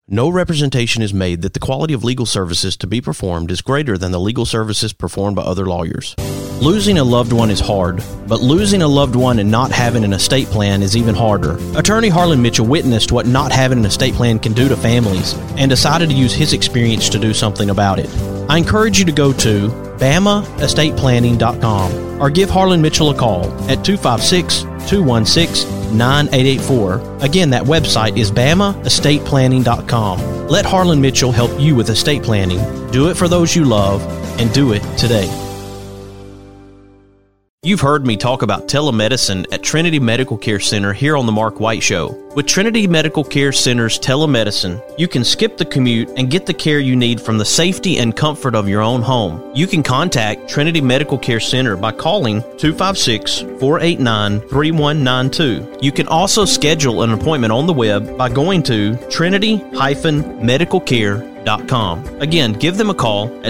No representation is made that the quality of legal services to be performed is greater than the legal services performed by other lawyers. Losing a loved one is hard, but losing a loved one and not having an estate plan is even harder. Attorney Harlan Mitchell witnessed what not having an estate plan can do to families and decided to use his experience to do something about it. I encourage you to go to BamaEstatePlanning.com or give Harlan Mitchell a call at 256-216-9884. Again, that website is BamaEstatePlanning.com. Let Harlan Mitchell help you with estate planning. Do it for those you love, and do it today. You've heard me talk about telemedicine at Trinity Medical Care Center here on The Mark White Show. With Trinity Medical Care Center's telemedicine, you can skip the commute and get the care you need from the safety and comfort of your own home. You can contact Trinity Medical Care Center by calling 256-489-3192. You can also schedule an appointment on the web by going to trinity-medicalcare.com. Again, give them a call at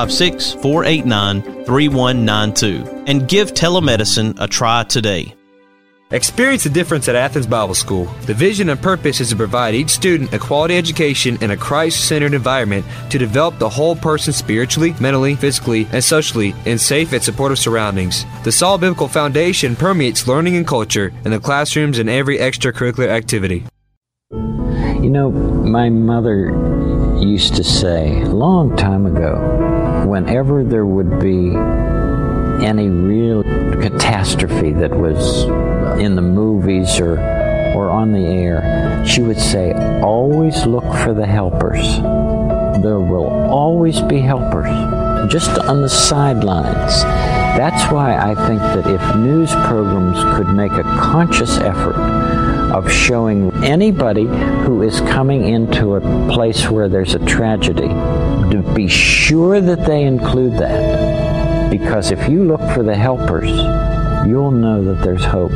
256-489-3192 and give telemedicine a try today. Experience the difference at Athens Bible School. The vision and purpose is to provide each student a quality education in a Christ-centered environment to develop the whole person spiritually, mentally, physically, and socially in safe and supportive surroundings. The solid biblical foundation permeates learning and culture in the classrooms and every extracurricular activity. You know, my mother used to say a long time ago, whenever there would be any real catastrophe that was in the movies or on the air, she would say, always look for the helpers. There will always be helpers, just on the sidelines. That's why I think that if news programs could make a conscious effort of showing anybody who is coming into a place where there's a tragedy, to be sure that they include that. Because if you look for the helpers, you'll know that there's hope.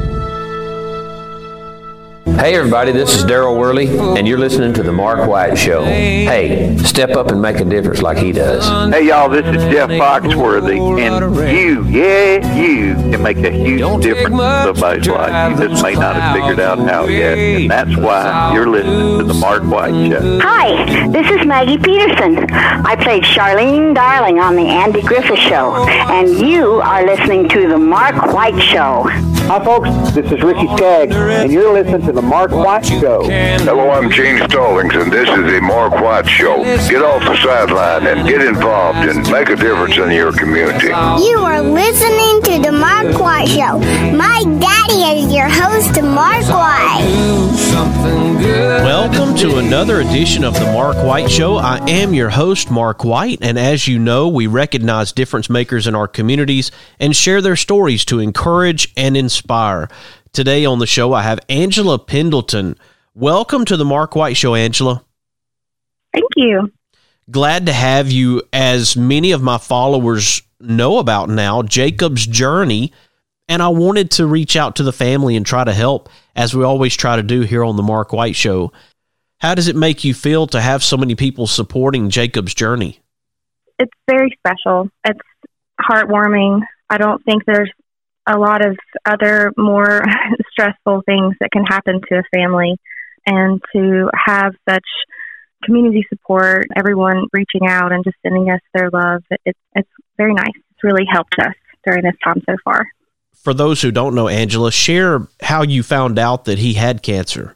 Hey everybody, this is Daryl Worley, and you're listening to The Mark White Show. Hey, step up and make a difference like he does. Hey y'all, this is Jeff Foxworthy, and you can make a huge difference in somebody's life. You just may not have figured out how yet, and that's why you're listening to The Mark White Show. Hi, this is Maggie Peterson. I played Charlene Darling on The Andy Griffith Show, and you are listening to The Mark White Show. Hi folks, this is Ricky Skaggs, and you're listening to The Mark White Show. Hello, I'm Gene Stallings, and this is The Mark White Show. Get off the sideline and get involved and make a difference in your community. You are listening to The Mark White Show. My daddy is your host, Mark White. Welcome to another edition of The Mark White Show. I am your host, Mark White, and as you know, we recognize difference makers in our communities and share their stories to encourage and inspire. Today on the show, I have Angela Pendleton. Welcome to The Mark White Show, Angela. Thank you. Glad to have you. As many of my followers know about now, Jacob's Journey, and I wanted to reach out to the family and try to help, as we always try to do here on The Mark White Show. How does it make you feel to have so many people supporting Jacob's Journey? It's very special. It's heartwarming. I don't think there's a lot of other more stressful things that can happen to a family, and to have such community support, everyone reaching out and just sending us their love, it's very nice. It's really helped us during this time so far. For those who don't know Angela, share how you found out that he had cancer.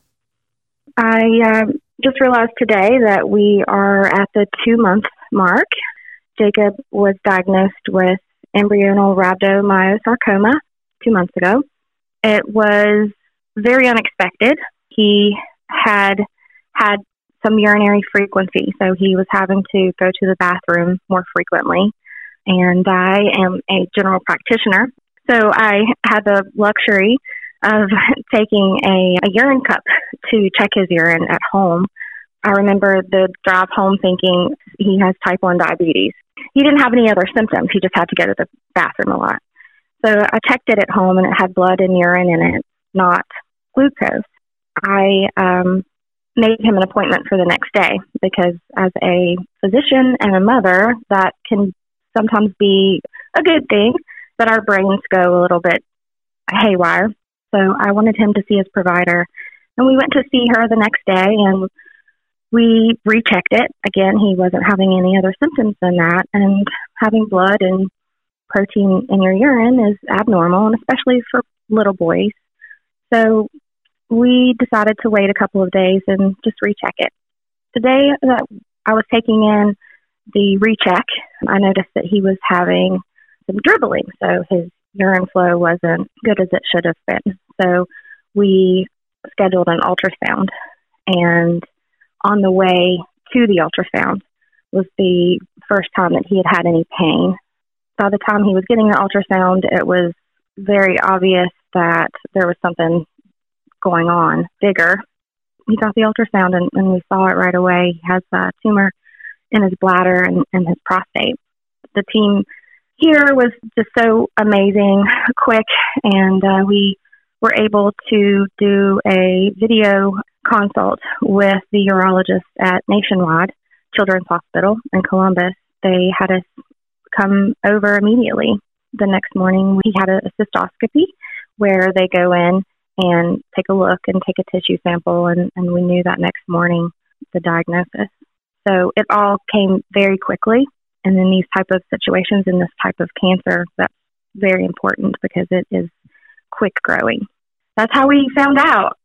I just realized today that we are at the 2-month mark. Jacob was diagnosed with embryonal rhabdomyosarcoma 2 months ago. It was very unexpected. He had some urinary frequency, so he was having to go to the bathroom more frequently. And I am a general practitioner, so I had the luxury of taking a urine cup to check his urine at home. I remember the drive home thinking he has type 1 diabetes. He didn't have any other symptoms. He just had to go to the bathroom a lot. So I checked it at home, and it had blood and urine in it, not glucose. I made him an appointment for the next day because as a physician and a mother, that can sometimes be a good thing, that our brains go a little bit haywire. So I wanted him to see his provider. And we went to see her the next day, and we rechecked it. Again, he wasn't having any other symptoms than that. And having blood and protein in your urine is abnormal, and especially for little boys. So we decided to wait a couple of days and just recheck it. The day that I was taking in the recheck, I noticed that he was having some dribbling, so his urine flow wasn't good as it should have been. So we scheduled an ultrasound, and on the way to the ultrasound was the first time that he had any pain. By the time he was getting the ultrasound, it was very obvious that there was something going on bigger. He got the ultrasound, and we saw it right away. He has a tumor in his bladder and his prostate. The team here was just so amazing, quick, and we were able to do a video consult with the urologist at Nationwide Children's Hospital in Columbus. They had us come over immediately. The next morning, we had a cystoscopy where they go in and take a look and take a tissue sample, and we knew that next morning the diagnosis. So it all came very quickly, and in these type of situations, in this type of cancer, that's very important because it is quick growing. That's how we found out.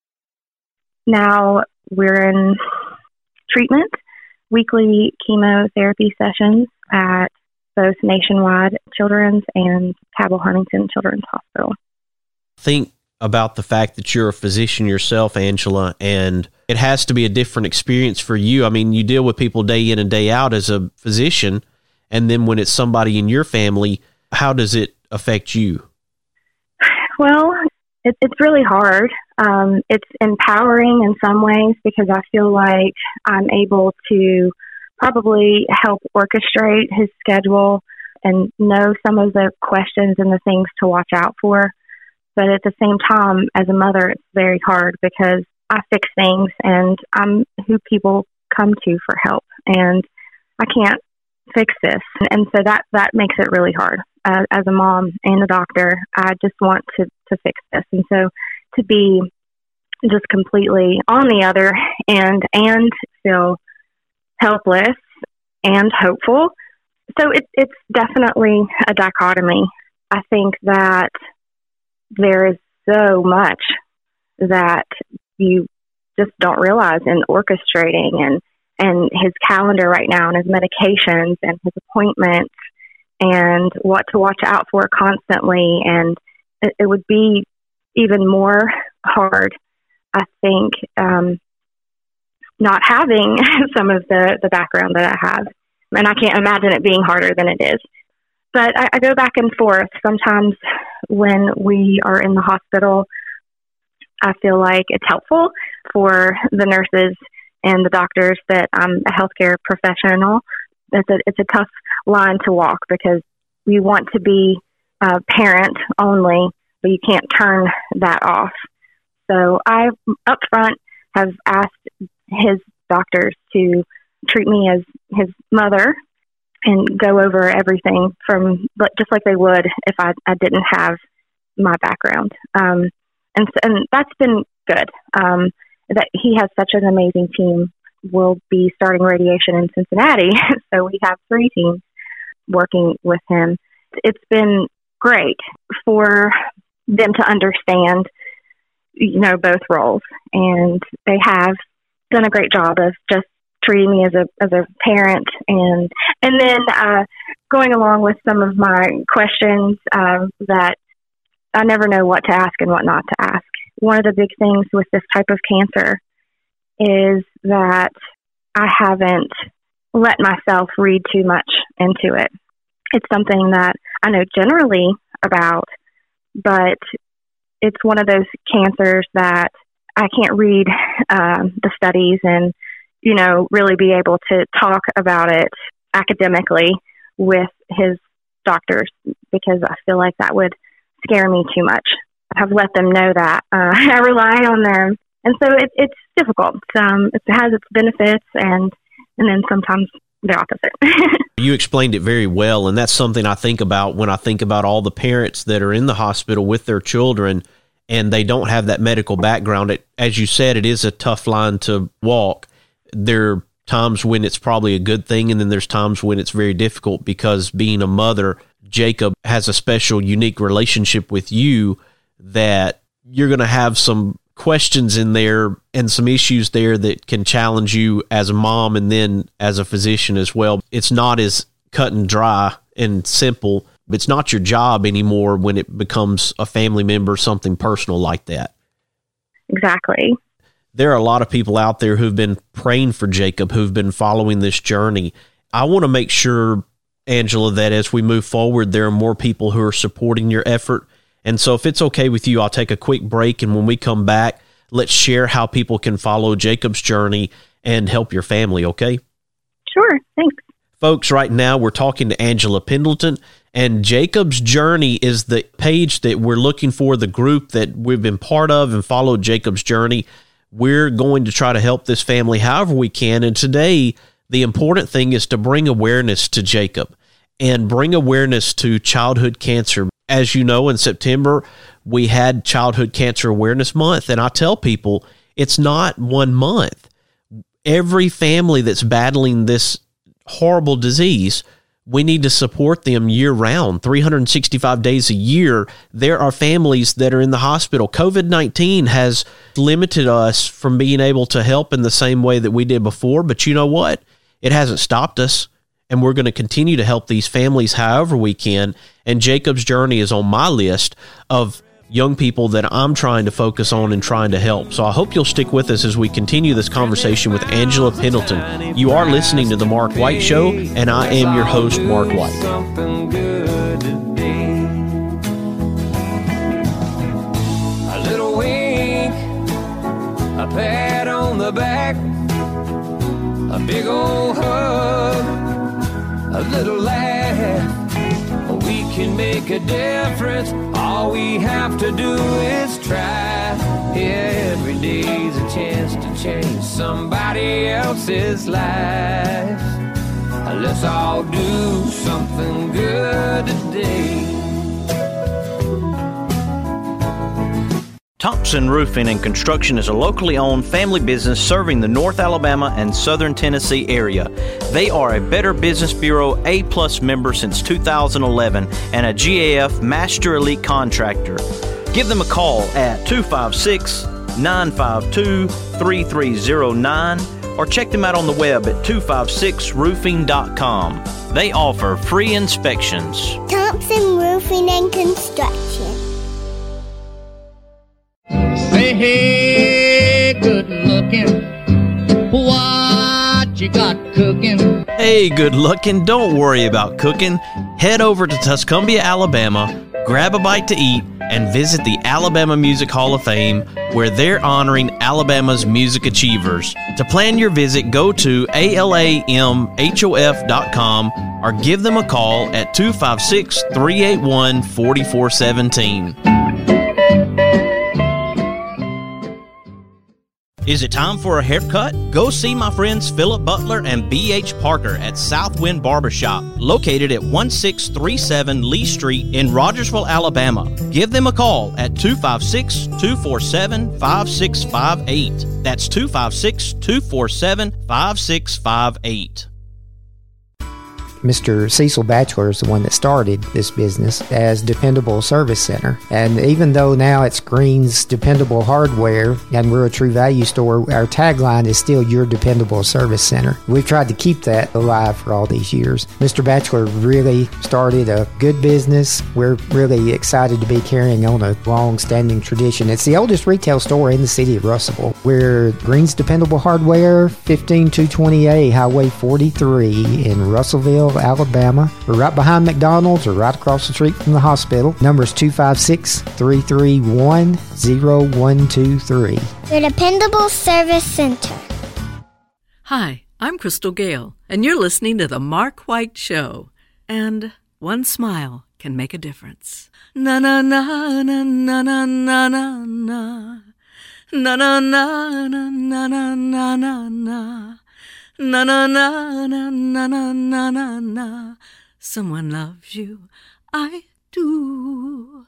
Now we're in treatment, weekly chemotherapy sessions at both Nationwide Children's and Cabell Huntington Children's Hospital. Think about the fact that you're a physician yourself, Angela, and it has to be a different experience for you. I mean, you deal with people day in and day out as a physician, and then when it's somebody in your family, how does it affect you? Well, it's really hard. It's empowering in some ways because I feel like I'm able to probably help orchestrate his schedule and know some of the questions and the things to watch out for. But at the same time, as a mother, it's very hard because I fix things and I'm who people come to for help. And I can't fix this. And so that makes it really hard. As a mom and a doctor, I just want to fix this. And so to be just completely on the other end and feel helpless and hopeful. So it's definitely a dichotomy. I think that there is so much that you just don't realize in orchestrating and his calendar right now and his medications and his appointments and what to watch out for constantly. And it would be even more hard, I think, not having some of the background that I have. And I can't imagine it being harder than it is. But I go back and forth. Sometimes when we are in the hospital, I feel like it's helpful for the nurses and the doctors that I'm a healthcare professional. It's a tough line to walk because you want to be a parent only, but you can't turn that off. So I, up front, have asked his doctors to treat me as his mother and go over everything from just like they would if I didn't have my background. And that's been good. That he has such an amazing team. We'll be starting radiation in Cincinnati, so we have 3 teams working with him. It's been great for them to understand, both roles, and they have done a great job of just treating me as a parent, and then going along with some of my questions that I never know what to ask and what not to ask. One of the big things with this type of cancer is that I haven't let myself read too much into it. It's something that I know generally about, but it's one of those cancers that I can't read the studies and, really be able to talk about it academically with his doctors because I feel like that would scare me too much. I've let them know that. I rely on them. And so it's difficult. It has its benefits and then sometimes the opposite. You explained it very well, and that's something I think about when I think about all the parents that are in the hospital with their children and they don't have that medical background. As you said, it is a tough line to walk. there are times when it's probably a good thing, and then there's times when it's very difficult, because being a mother, Jacob has a special, unique relationship with you that you're going to have some questions in there and some issues there that can challenge you as a mom and then as a physician as well. It's not as cut and dry and simple. It's not your job anymore when it becomes a family member, something personal like that. Exactly. There are a lot of people out there who've been praying for Jacob, who've been following this journey. I want to make sure, Angela, that as we move forward, there are more people who are supporting your effort. And so if it's okay with you, I'll take a quick break. And when we come back, let's share how people can follow Jacob's journey and help your family, okay? Sure, thanks. Folks, right now we're talking to Angela Pendleton, and Jacob's Journey is the page that we're looking for, the group that we've been part of and followed Jacob's journey. We're going to try to help this family however we can. And today, the important thing is to bring awareness to Jacob and bring awareness to childhood cancer. As you know, in September, we had Childhood Cancer Awareness Month. And I tell people, it's not 1 month. Every family that's battling this horrible disease, we need to support them year-round, 365 days a year. There are families that are in the hospital. COVID-19 has limited us from being able to help in the same way that we did before, but you know what? It hasn't stopped us, and we're going to continue to help these families however we can, and Jacob's Journey is on my list of young people that I'm trying to focus on and trying to help. So I hope you'll stick with us as we continue this conversation with Angela Pendleton. You are listening to The Mark White Show, and I am your host, Mark White. A little wink, a pat on the back, a big old hug, a little laugh. We can make a difference. All we have to do is try. Yeah, every day's a chance to change somebody else's life. Let's all do something good today. Thompson Roofing and Construction is a locally owned family business serving the North Alabama and Southern Tennessee area. They are a Better Business Bureau A+ member since 2011 and a GAF Master Elite Contractor. Give them a call at 256-952-3309 or check them out on the web at 256roofing.com. They offer free inspections. Thompson Roofing and Construction. Say, hey, good looking, what you got cooking? Hey, good looking, don't worry about cooking. Head over to Tuscumbia, Alabama, grab a bite to eat, and visit the Alabama Music Hall of Fame, where they're honoring Alabama's music achievers. To plan your visit, go to alamhof.com or give them a call at 256-381-4417. Is it time for a haircut? Go see my friends Philip Butler and B.H. Parker at Southwind Barbershop, located at 1637 Lee Street in Rogersville, Alabama. Give them a call at 256-247-5658. That's 256-247-5658. Mr. Cecil Batchelor is the one that started this business as Dependable Service Center. And even though now it's Green's Dependable Hardware and we're a True Value store, our tagline is still Your Dependable Service Center. We've tried to keep that alive for all these years. Mr. Batchelor really started a good business. We're really excited to be carrying on a long-standing tradition. It's the oldest retail store in the city of Russellville. We're Green's Dependable Hardware, 15220A Highway 43 in Russellville, Alabama. We're right behind McDonald's or right across the street from the hospital. Number is 256-331-0123. The Dependable Service Center. Hi, I'm Crystal Gale, and you're listening to The Mark White Show. And one smile can make a difference. Na na na na na na na na na. Na na na na na na na na na. Na na na na na na na na na. Someone loves you, I do.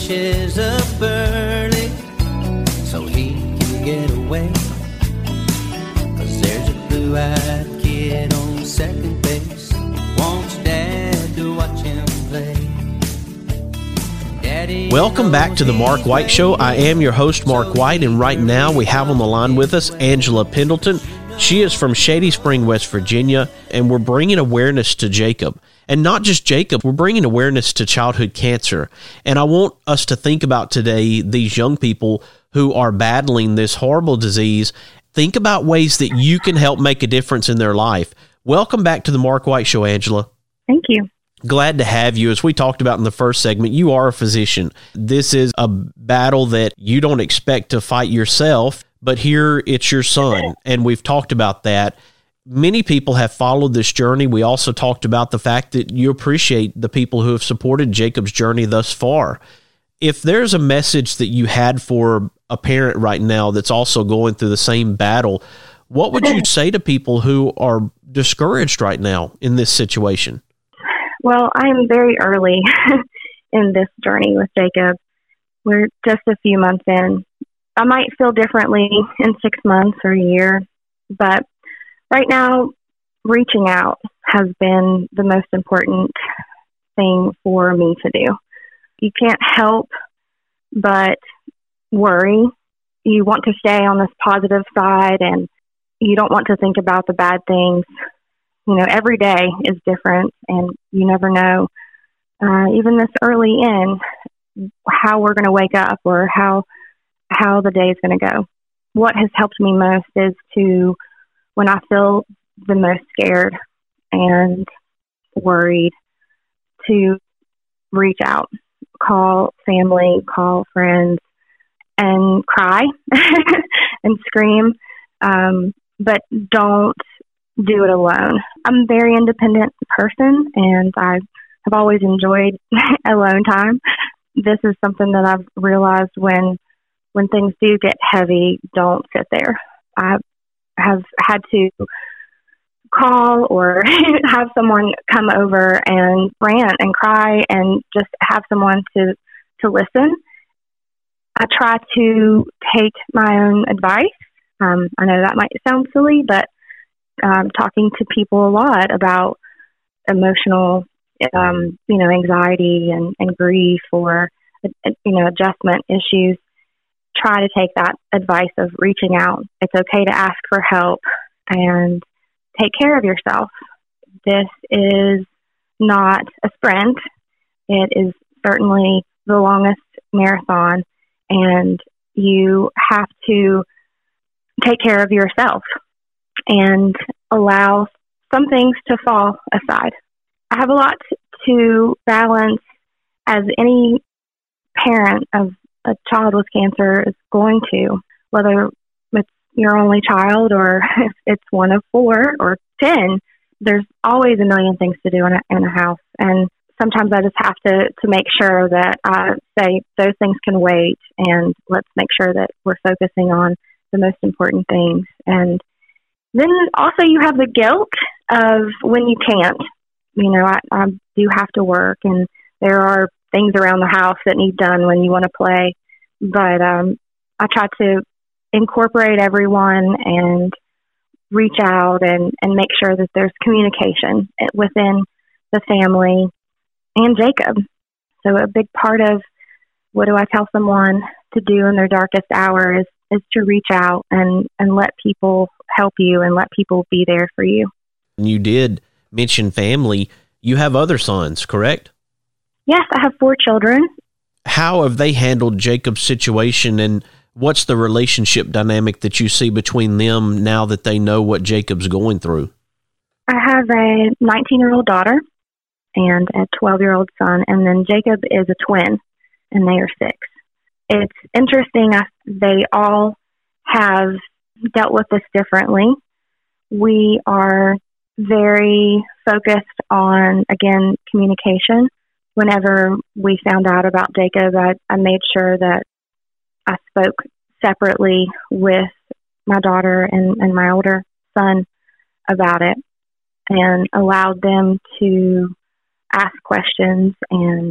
finishes up early so he can get away. 'Cause there's a blue-eyed kid on second base, wants Dad to watch him play. Daddy, Welcome back to the Mark White Show. I am your host, Mark White, and right now we have on the line with us Angela Pendleton. She is from Shady Spring, West Virginia, and we're bringing awareness to Jacob. And not just Jacob, we're bringing awareness to childhood cancer. And I want us to think about today these young people who are battling this horrible disease. Think about ways that you can help make a difference in their life. Welcome back to the Mark White Show, Angela. Thank you. Glad to have you. As we talked about in the first segment, you are a physician. This is a battle that you don't expect to fight yourself, but here it's your son, and we've talked about that. Many people have followed this journey. We also talked about the fact that you appreciate the people who have supported Jacob's journey thus far. If there's a message that you had for a parent right now that's also going through the same battle, what would you say to people who are discouraged right now in this situation? Well, I am very early in this journey with Jacob. We're just a few months in. I might feel differently in 6 months or a year, but right now, reaching out has been the most important thing for me to do. You can't help but worry. You want to stay on this positive side, and you don't want to think about the bad things. You know, every day is different, and you never know, even this early in, how we're going to wake up or how the day is going to go. What has helped me most is to, when I feel the most scared and worried, to reach out, call family, call friends, and cry and scream, but don't do it alone. I'm a very independent person, and I have always enjoyed alone time. This is something that I've realized when things do get heavy, don't sit there. I have had to call or have someone come over and rant and cry and just have someone to listen. I try to take my own advice. I know that might sound silly, but talking to people a lot about emotional, anxiety and grief or, adjustment issues. Try to take that advice of reaching out. It's okay to ask for help and take care of yourself. This is not a sprint. It is certainly the longest marathon, and you have to take care of yourself and allow some things to fall aside. I have a lot to balance, as any parent of a child with cancer is going to, whether it's your only child or if it's one of 4 or 10. There's always a million things to do in a house, and sometimes I just have to make sure that I say those things can wait, and let's make sure that we're focusing on the most important things. And then also you have the guilt of when you can't. I do have to work, and there are things around the house that need done when you want to play. But I try to incorporate everyone and reach out and make sure that there's communication within the family and Jacob. So a big part of what do I tell someone to do in their darkest hour is to reach out and let people help you and let people be there for you. You did mention family. You have other sons, correct? Yes, I have 4 children. How have they handled Jacob's situation, and what's the relationship dynamic that you see between them now that they know what Jacob's going through? I have a 19-year-old daughter and a 12-year-old son, and then Jacob is a twin, and they are 6. It's interesting. They all have dealt with this differently. We are very focused on, again, communication. Whenever we found out about Jacob, I made sure that I spoke separately with my daughter and my older son about it and allowed them to ask questions and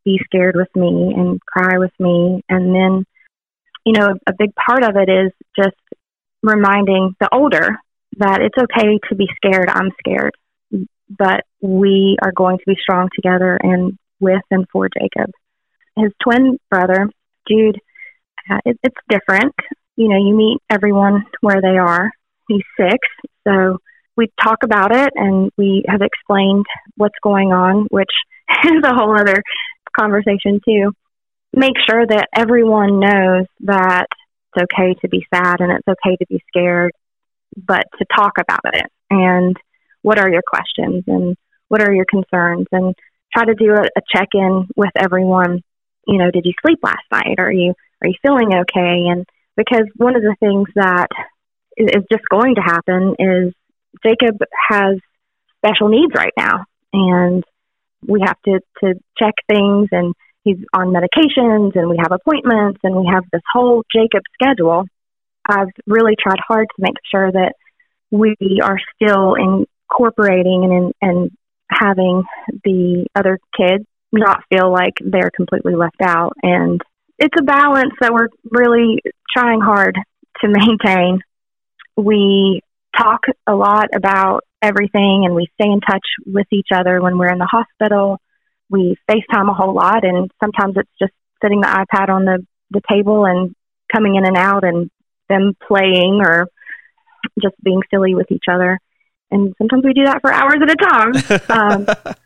be scared with me and cry with me. And then, you know, a big part of it is just reminding the older that it's okay to be scared. I'm scared, but we are going to be strong together and with and for Jacob. His twin brother, Jude, it's different. You know, you meet everyone where they are. He's 6, so we talk about it, and we have explained what's going on, which is a whole other conversation too. Make sure that everyone knows that it's okay to be sad and it's okay to be scared, but to talk about it. And what are your questions and what are your concerns? And try to do a check-in with everyone. You know, did you sleep last night? Are you feeling okay? And because one of the things that is just going to happen is Jacob has special needs right now, and we have to check things, and he's on medications, and we have appointments, and we have this whole Jacob schedule. I've really tried hard to make sure that we are still incorporating and having the other kids not feel like they're completely left out. And it's a balance that we're really trying hard to maintain. We talk a lot about everything, and we stay in touch with each other when we're in the hospital. We FaceTime a whole lot, and sometimes it's just sitting the iPad on the table and coming in and out and them playing or just being silly with each other. And sometimes we do that for hours at a time.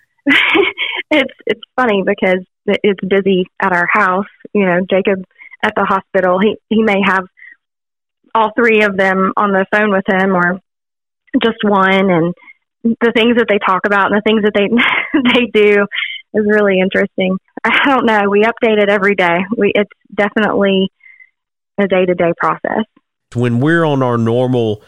It's funny because it's busy at our house. You know, Jacob at the hospital, he may have all 3 of them on the phone with him or just one, and the things that they talk about and the things that they do is really interesting. I don't know. We update it every day. It's definitely a day-to-day process. When we're on our normal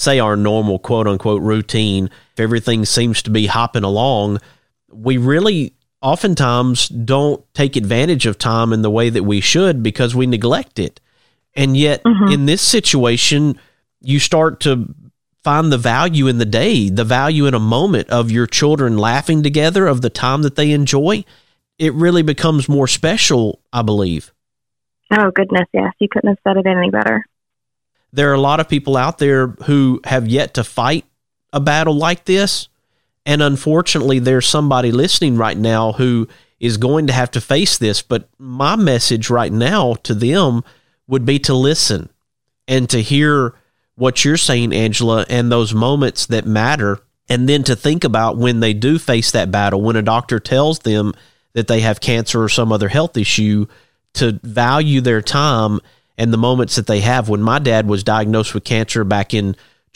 quote-unquote routine, if everything seems to be hopping along, we really oftentimes don't take advantage of time in the way that we should because we neglect it. And yet, in this situation, you start to find the value in the day, the value in a moment of your children laughing together, of the time that they enjoy. It really becomes more special, I believe. Oh, goodness, yes. You couldn't have said it any better. There are a lot of people out there who have yet to fight a battle like this. And unfortunately, there's somebody listening right now who is going to have to face this. But my message right now to them would be to listen and to hear what you're saying, Angela, and those moments that matter. And then to think about when they do face that battle, when a doctor tells them that they have cancer or some other health issue, to value their time and the moments that they have. When my dad was diagnosed with cancer back in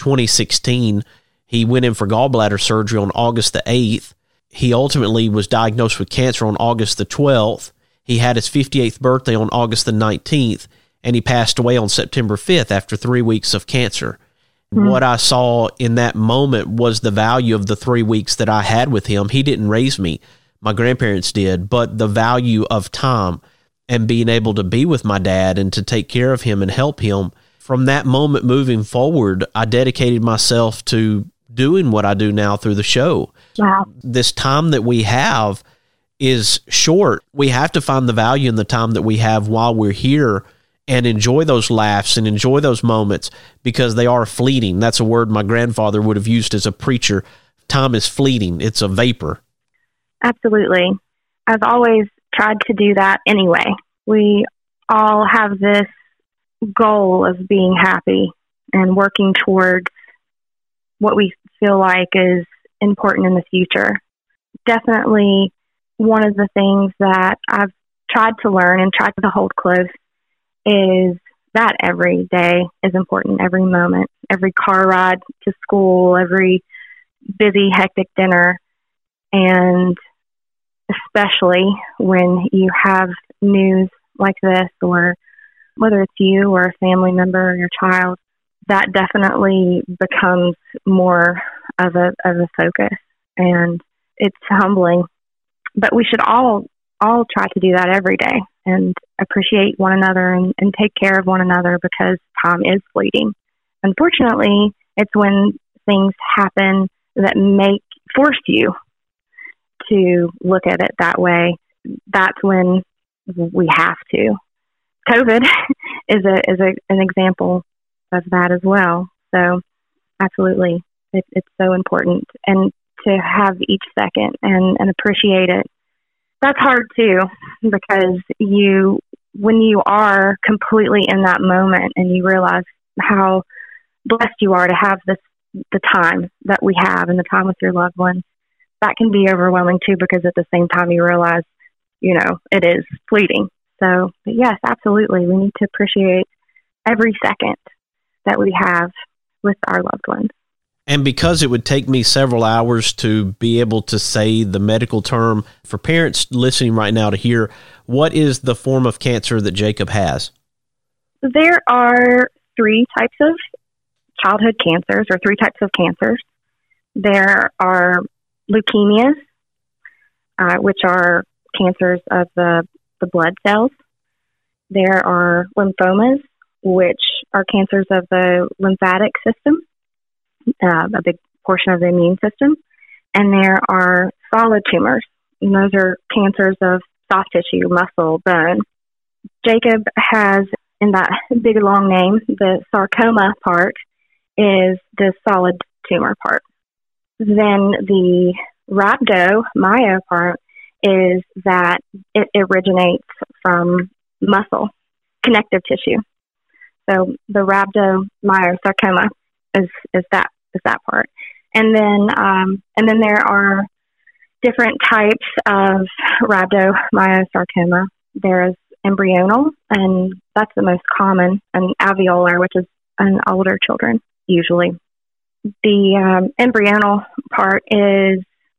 2016, he went in for gallbladder surgery on August the 8th. He ultimately was diagnosed with cancer on August the 12th. He had his 58th birthday on August the 19th, and he passed away on September 5th after 3 weeks of cancer. What I saw in that moment was the value of the 3 weeks that I had with him. He didn't raise me. My grandparents did, but the value of time and being able to be with my dad and to take care of him and help him. From that moment moving forward, I dedicated myself to doing what I do now through the show. Wow. This time that we have is short. We have to find the value in the time that we have while we're here and enjoy those laughs and enjoy those moments, because they are fleeting. That's a word my grandfather would have used as a preacher. Time is fleeting. It's a vapor. Absolutely. I've always tried to do that anyway. We all have this goal of being happy and working towards what we feel like is important in the future. Definitely one of the things that I've tried to learn and tried to hold close is that every day is important, every moment, every car ride to school, every busy, hectic dinner, and especially when you have news like this, or whether it's you or a family member or your child, that definitely becomes more of a focus, and it's humbling. But we should all try to do that every day and appreciate one another and take care of one another, because time is fleeting. Unfortunately, it's when things happen that force you to look at it that way that's when we have to. COVID is an example of that as well. So absolutely, it's so important, and to have each second and appreciate it. That's hard too, because when you are completely in that moment and you realize how blessed you are to have the time that we have and the time with your loved ones, that can be overwhelming too, because at the same time you realize, it is fleeting. So, but yes, absolutely. We need to appreciate every second that we have with our loved ones. And because it would take me several hours to be able to say the medical term, for parents listening right now to hear, what is the form of cancer that Jacob has? There are 3 types of childhood cancers, or 3 types of cancers. There are leukemias, which are cancers of the blood cells. There are lymphomas, which are cancers of the lymphatic system, a big portion of the immune system. And there are solid tumors, and those are cancers of soft tissue, muscle, bone. Jacob has, in that big long name, the sarcoma part is the solid tumor part. Then the rhabdomyo part is that it originates from muscle, connective tissue. So the rhabdomyosarcoma is that part. And then there are different types of rhabdomyosarcoma. There is embryonal, and that's the most common, and alveolar, which is in older children usually. The embryonal part is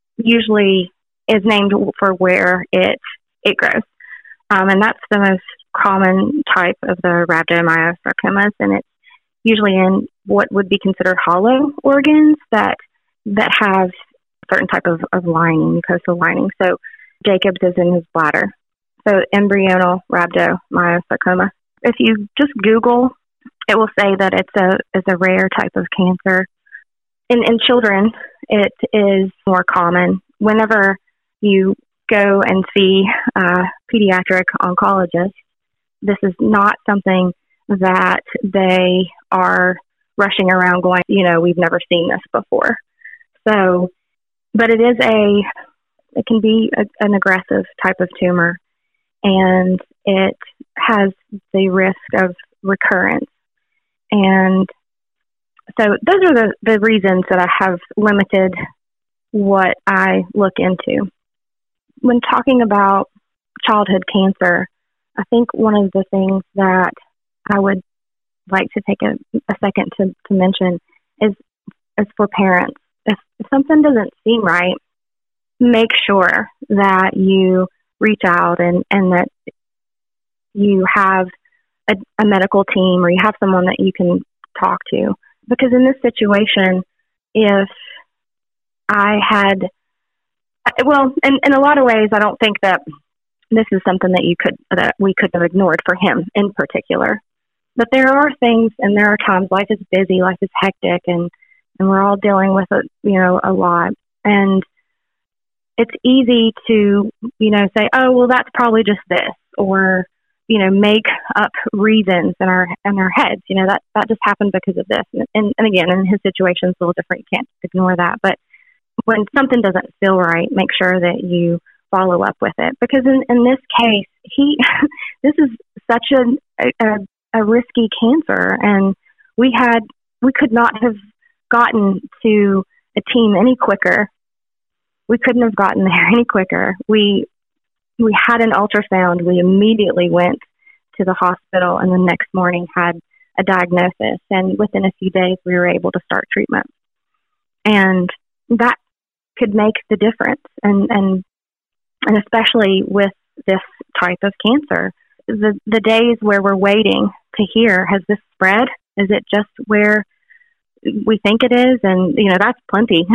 named for where it grows, and that's the most common type of the rhabdomyosarcomas, and it's usually in what would be considered hollow organs that have a certain type of lining, mucosal lining. So Jacob's is in his bladder. So embryonal rhabdomyosarcoma. If you just Google, it will say that it's a rare type of cancer. In children, it is more common. Whenever you go and see a pediatric oncologist, this is not something that they are rushing around going, we've never seen this before. So, but it can be an aggressive type of tumor, and it has the risk of recurrence. And so those are the reasons that I have limited what I look into. When talking about childhood cancer, I think one of the things that I would like to take a second to mention is for parents. If something doesn't seem right, make sure that you reach out and that you have a medical team, or you have someone that you can talk to. Because in this situation, if I had, in a lot of ways, I don't think that this is something that we could have ignored for him in particular. But there are things, and there are times life is busy, life is hectic, and we're all dealing with a lot. And it's easy to, say, oh, well, that's probably just this, or, make up reasons in our heads. That just happened because of this. And again, in his situation, it's a little different. You can't ignore that. But when something doesn't feel right, make sure that you follow up with it. Because in this case, this is such a risky cancer, and we could not have gotten to a team any quicker. We couldn't have gotten there any quicker. We had an ultrasound. We immediately went to the hospital, and the next morning had a diagnosis. And within a few days, we were able to start treatment. And that could make the difference. And especially with this type of cancer, the days where we're waiting to hear, has this spread? Is it just where we think it is? And, that's plenty.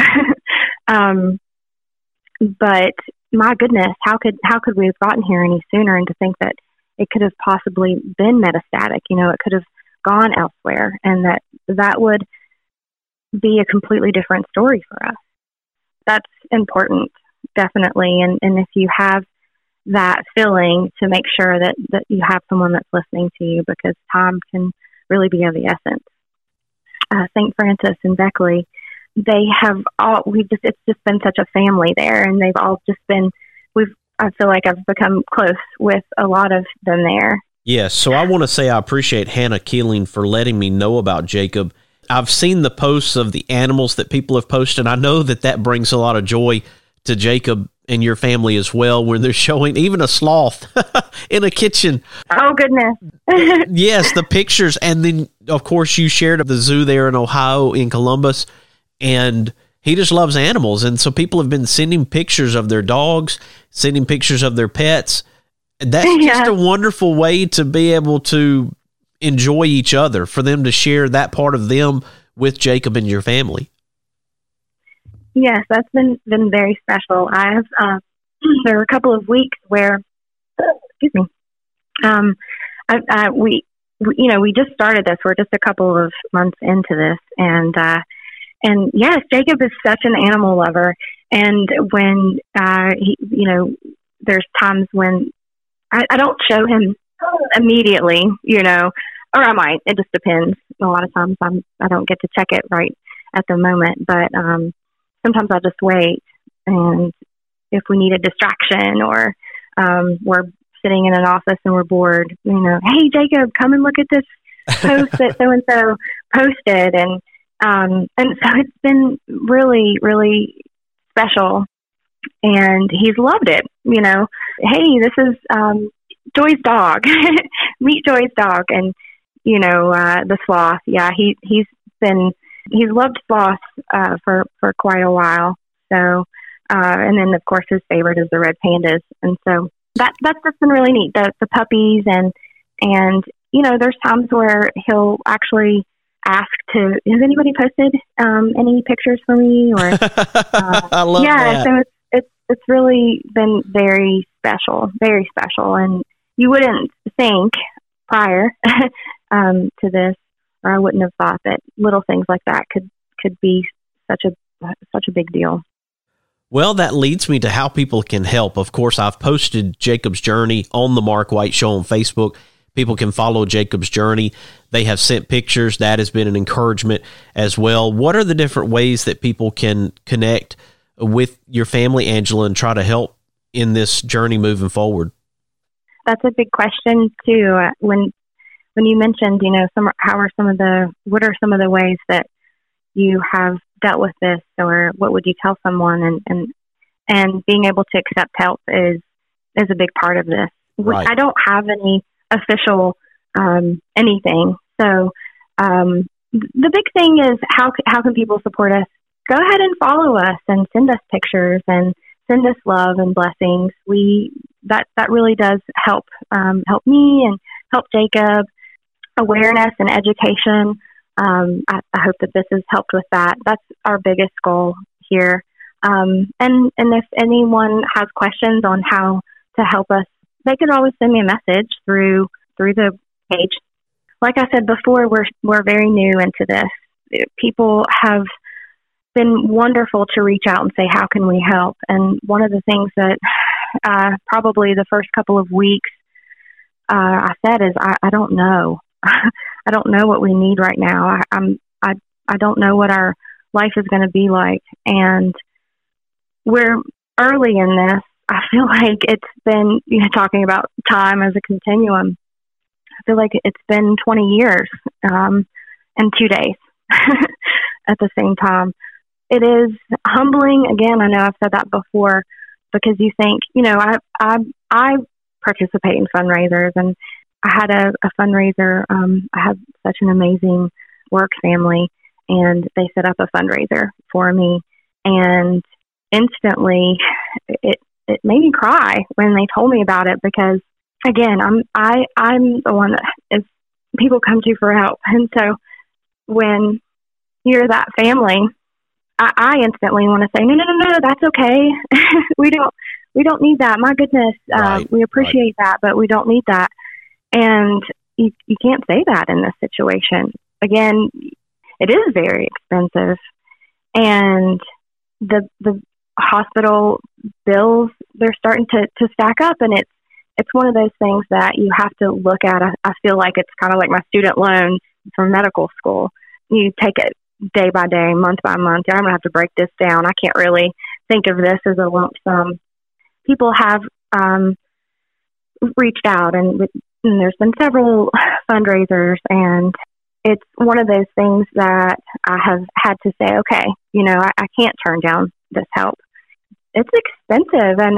But my goodness, how could we have gotten here any sooner? And to think that it could have possibly been metastatic, it could have gone elsewhere, and that would be a completely different story for us. That's important, definitely. And if you have that feeling to make sure that you have someone that's listening to you, because time can really be of the essence. St. Francis and Beckley, they have all, it's just been such a family there, and they've all just been, I feel like I've become close with a lot of them there. Yes, so I want to say I appreciate Hannah Keeling for letting me know about Jacob. I've seen the posts of the animals that people have posted. I know that brings a lot of joy to Jacob and your family as well, when they're showing even a sloth in a kitchen. Oh, goodness. Yes, the pictures. And then, of course, you shared the zoo there in Ohio, in Columbus, and he just loves animals. And so people have been sending pictures of their dogs, sending pictures of their pets. That's just a wonderful way to be able to enjoy each other, for them to share that part of them with Jacob and your family. Yes, that's been very special. I have there were a couple of weeks where, excuse me, we just started this. We're just a couple of months into this, and yes, Jacob is such an animal lover. And when there's times when I don't show him immediately, or I might. It just depends. A lot of times I don't get to check it right at the moment, but sometimes I'll just wait. And if we need a distraction, or we're sitting in an office and we're bored, hey, Jacob, come and look at this post that so-and-so posted. And so it's been really, really special. And he's loved it. Hey, this is Joy's dog. Meet Joy's dog. And, the sloth. Yeah, he's loved sloths for quite a while. So, and then of course his favorite is the red pandas. And so that's just been really neat. The puppies and there's times where he'll actually ask has anybody posted any pictures for me? Or I love that. So it's really been very special, and you wouldn't think prior to this, or I wouldn't have thought that little things like that could be such a big deal. Well, that leads me to how people can help. Of course, I've posted Jacob's Journey on the Mark White Show on Facebook. People can follow Jacob's Journey. They have sent pictures. That has been an encouragement as well. What are the different ways that people can connect with your family, Angela, and try to help in this journey moving forward? That's a big question too. When you mentioned, what are some of the ways that you have dealt with this, or what would you tell someone? And being able to accept help is a big part of this. Right. I don't have any official anything. So the big thing is how can people support us? Go ahead and follow us and send us pictures and send us love and blessings. That really does help me and help Jacob. Awareness and education. I hope that this has helped with that. That's our biggest goal here. And if anyone has questions on how to help us, they can always send me a message through the page. Like I said before, we're very new into this. People have been wonderful to reach out and say, how can we help? And one of the things that probably the first couple of weeks I said is, I don't know. I don't know what we need right now. I don't know what our life is going to be like. And we're early in this. I feel like it's been, talking about time as a continuum. I feel like it's been 20 years and 2 days at the same time. It is humbling. Again, I know I've said that before, because you think, I participate in fundraisers, and I had a fundraiser. I have such an amazing work family, and they set up a fundraiser for me, and instantly it made me cry when they told me about it, because again, I'm the one that is people come to for help. And so when you're that family, I instantly want to say, no, that's okay. we don't need that. My goodness. We appreciate that, but we don't need that. And you can't say that in this situation. Again, it is very expensive. And the hospital bills, they're starting to stack up, and it's one of those things that you have to look at. I feel like it's kind of like my student loan from medical school. You take it day by day, month by month. I'm going to have to break this down. I can't really think of this as a lump sum. People have reached out, and there's been several fundraisers, and it's one of those things that I have had to say, okay, I can't turn down this help. It's expensive, and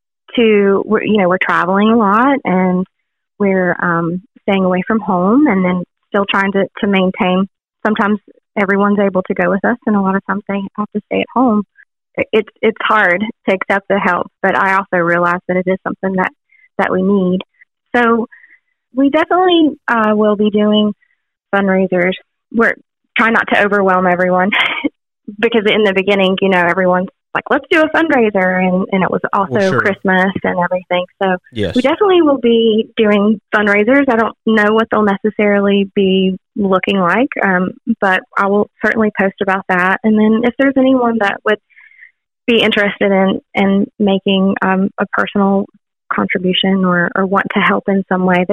we're traveling a lot, and we're staying away from home, and then still trying to maintain. Sometimes everyone's able to go with us, and a lot of times they have to stay at home. It's hard to accept the help, but I also realize that it is something that we need. So we definitely will be doing fundraisers. We're trying not to overwhelm everyone because in the beginning, everyone's like, let's do a fundraiser. And it was also Christmas and everything. So yes. We definitely will be doing fundraisers. I don't know what they'll necessarily be looking like, but I will certainly post about that. And then if there's anyone that would be interested in making a personal contribution or want to help in some way,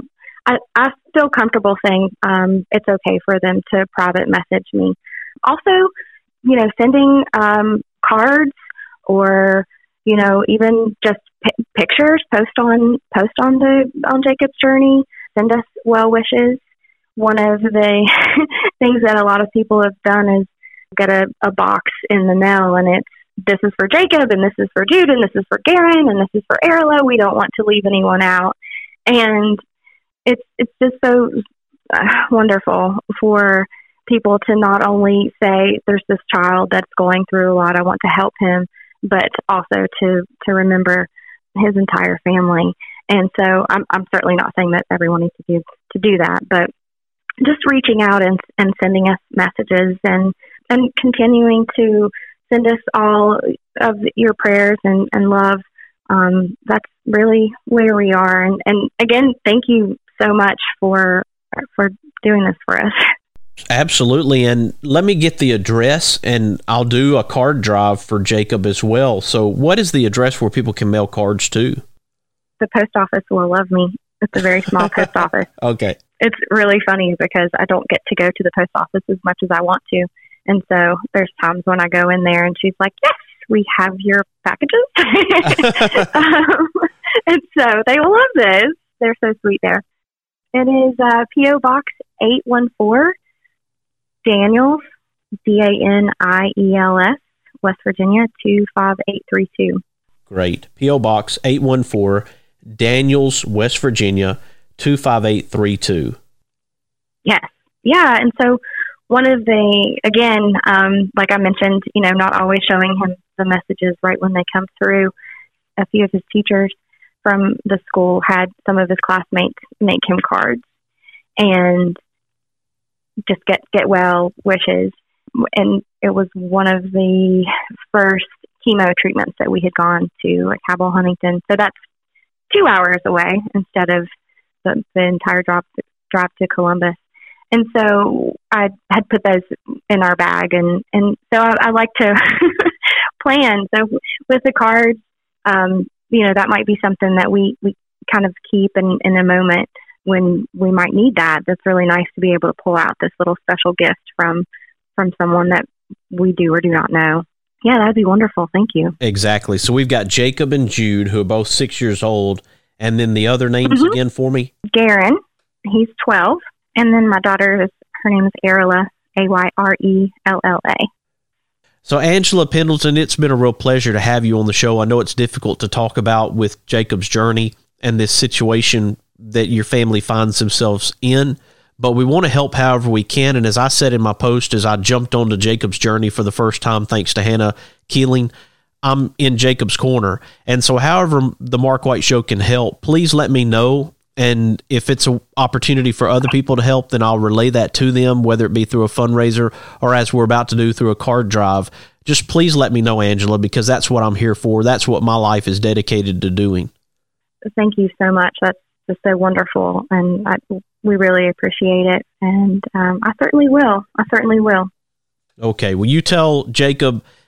I feel comfortable saying it's okay for them to private message me. Also, sending cards or even just pictures, post on Jacob's Journey, send us well wishes. One of the things that a lot of people have done is get a box in the mail, and it's, this is for Jacob, and this is for Jude, and this is for Garen, and this is for Erla. We don't want to leave anyone out. And it's just so wonderful for people to not only say there's this child that's going through a lot, I want to help him, but also to remember his entire family. And so I'm certainly not saying that everyone needs to do that, but just reaching out and sending us messages and continuing to send us all of your prayers and love. That's really where we are. And again, thank you so much for doing this for us. Absolutely. And let me get the address, and I'll do a card drive for Jacob as well. So what is the address where people can mail cards to? The post office will love me. It's a very small post office. Okay. It's really funny because I don't get to go to the post office as much as I want to. And so there's times when I go in there and she's like, yes, we have your packages. And so they will love this. They're so sweet there. It is P.O. Box 814, Daniels, Daniels, West Virginia, 25832. Great. P.O. Box 814, Daniels, West Virginia, 25832. Yes. Yeah. And so one of the, again, like I mentioned, not always showing him the messages right when they come through. A few of his teachers from the school had some of his classmates make him cards and just get well wishes. And it was one of the first chemo treatments that we had gone to at Cabell Huntington. So that's 2 hours away instead of the entire drive to Columbus. And so I had put those in our bag. And so I like to plan. So with the cards, that might be something that we kind of keep in a moment when we might need that. That's really nice to be able to pull out this little special gift from someone that we do or do not know. Yeah, that'd be wonderful. Thank you. Exactly. So we've got Jacob and Jude, who are both 6 years old. And then the other names again for me? Garen, he's 12. And then my daughter, her name is Erla, Ayrella. So Angela Pendleton, it's been a real pleasure to have you on the show. I know it's difficult to talk about with Jacob's journey and this situation that your family finds themselves in, but we want to help however we can. And as I said in my post, as I jumped onto Jacob's journey for the first time, thanks to Hannah Keeling, I'm in Jacob's corner. And so however the Mark White Show can help, please let me know. And if it's an opportunity for other people to help, then I'll relay that to them, whether it be through a fundraiser or as we're about to do through a card drive. Just please let me know, Angela, because that's what I'm here for. That's what my life is dedicated to doing. Thank you so much. That's just so wonderful. And we really appreciate it. And I certainly will. Okay. Well, you tell Jacob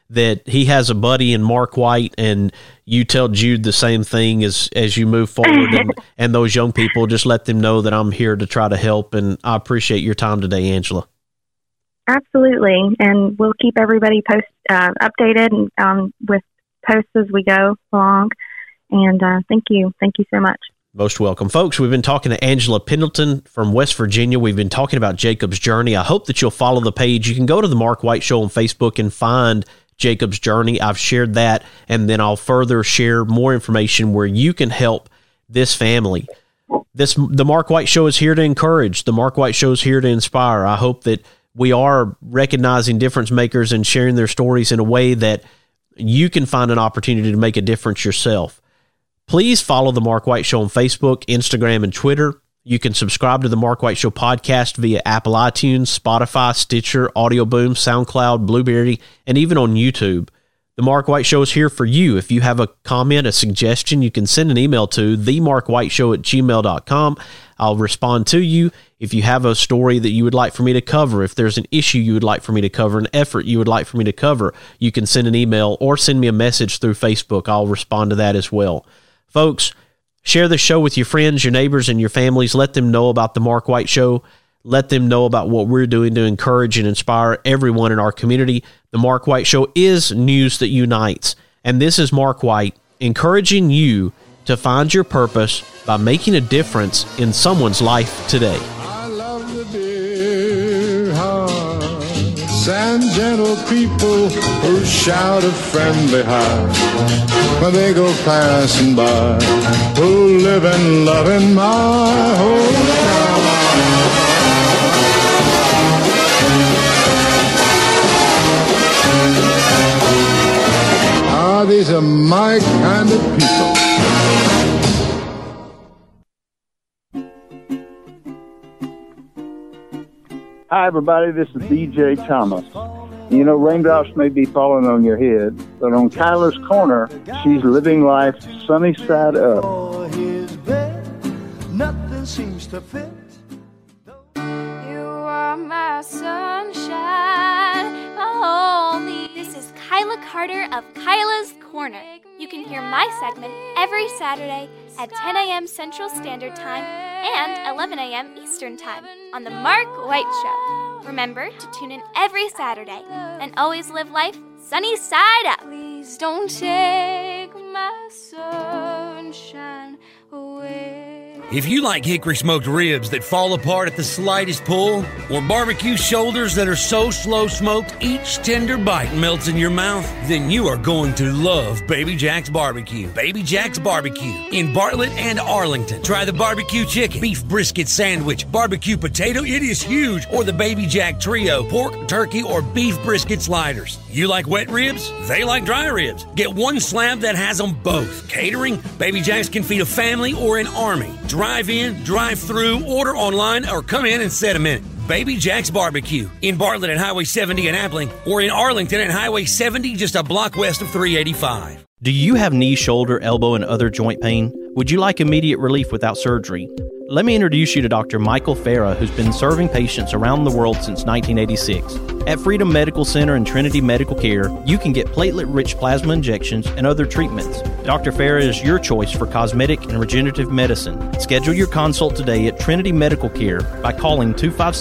that he has a buddy in Mark White, and you tell Jude the same thing as you move forward, and those young people, just let them know that I'm here to try to help, and I appreciate your time today, Angela. Absolutely, and we'll keep everybody updated with posts as we go along, and thank you so much. Most welcome. Folks, we've been talking to Angela Pendleton from West Virginia. We've been talking about Jacob's Journey. I hope that you'll follow the page. You can go to the Mark White Show on Facebook and find Jacob's Journey. I've shared that, and then I'll further share more information where you can help this family. The Mark White Show is here to encourage. The Mark White Show is here to inspire. I hope that we are recognizing difference makers and sharing their stories in a way that you can find an opportunity to make a difference yourself. Please follow The Mark White Show on Facebook, Instagram, and Twitter. You can subscribe to The Mark White Show podcast via Apple iTunes, Spotify, Stitcher, Audio Boom, SoundCloud, Blueberry, and even on YouTube. The Mark White Show is here for you. If you have a comment, a suggestion, you can send an email to themarkwhiteshow@gmail.com. I'll respond to you. If you have a story that you would like for me to cover, if there's an issue you would like for me to cover, an effort you would like for me to cover, you can send an email or send me a message through Facebook. I'll respond to that as well. Folks, share the show with your friends, your neighbors, and your families. Let them know about the Mark White Show. Let them know about what we're doing to encourage and inspire everyone in our community. The Mark White Show is news that unites. And this is Mark White encouraging you to find your purpose by making a difference in someone's life today. I love the dear hearts and gentle people who shout a friendly heart when they go passing by, who live and love in my hometown. These are my kind of people. Hi, everybody. This is DJ Thomas. You know, raindrops may be falling on your head, but on Kyla's Corner, she's living life sunny side up. Nothing seems to fit. You are my sunshine. This is Kyla Carter of Kyla's Corner. You can hear my segment every Saturday at 10 a.m. Central Standard Time and 11 a.m. Eastern Time on The Mark White Show. Remember to tune in every Saturday and always live life sunny side up. Please don't take my sunshine away. If you like hickory smoked ribs that fall apart at the slightest pull, or barbecue shoulders that are so slow smoked each tender bite melts in your mouth, then you are going to love Baby Jack's Barbecue. Baby Jack's Barbecue in Bartlett and Arlington. Try the barbecue chicken, beef brisket sandwich, barbecue potato, it is huge, or the Baby Jack Trio, pork, turkey, or beef brisket sliders. You like wet ribs? They like dry ribs. Get one slab that has them both. Catering? Baby Jack's can feed a family or an army. Drive in, drive through, order online, or come in and set a minute. Baby Jack's Barbecue in Bartlett at Highway 70 in Appling, or in Arlington at Highway 70 just a block west of 385. Do you have knee, shoulder, elbow, and other joint pain? Would you like immediate relief without surgery? Let me introduce you to Dr. Michael Farah, who's been serving patients around the world since 1986. At Freedom Medical Center and Trinity Medical Care, you can get platelet-rich plasma injections and other treatments. Dr. Farah is your choice for cosmetic and regenerative medicine. Schedule your consult today at Trinity Medical Care by calling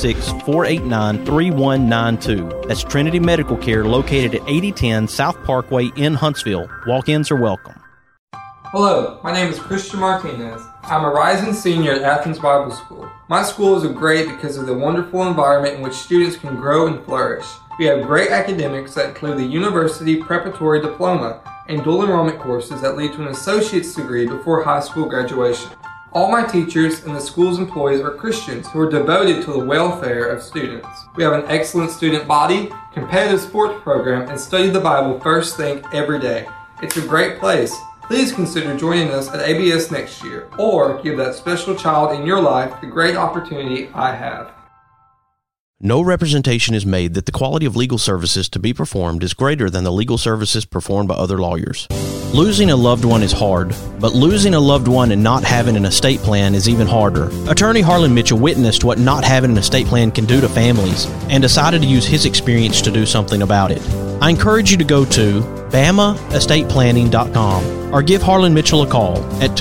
256-489-3192. That's Trinity Medical Care, located at 8010 South Parkway in Huntsville. Walk-ins are welcome. Hello, my name is Christian Martinez. I'm a rising senior at Athens Bible School. My school is great because of the wonderful environment in which students can grow and flourish. We have great academics that include the University Preparatory Diploma and dual enrollment courses that lead to an associate's degree before high school graduation. All my teachers and the school's employees are Christians who are devoted to the welfare of students. We have an excellent student body, competitive sports program, and study the Bible first thing every day. It's a great place. Please consider joining us at ABS next year, or give that special child in your life the great opportunity I have. No representation is made that the quality of legal services to be performed is greater than the legal services performed by other lawyers. Losing a loved one is hard, but losing a loved one and not having an estate plan is even harder. Attorney Harlan Mitchell witnessed what not having an estate plan can do to families and decided to use his experience to do something about it. I encourage you to go to BamaEstatePlanning.com or give Harlan Mitchell a call at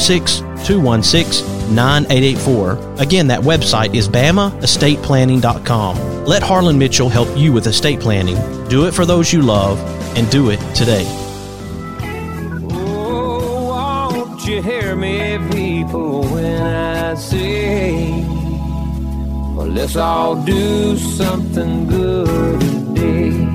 256-216-9884. Again, that website is BamaEstatePlanning.com. Let Harlan Mitchell help you with estate planning. Do it for those you love, and do it today. Oh, won't you hear me, people, when I say, well, let's all do something good today.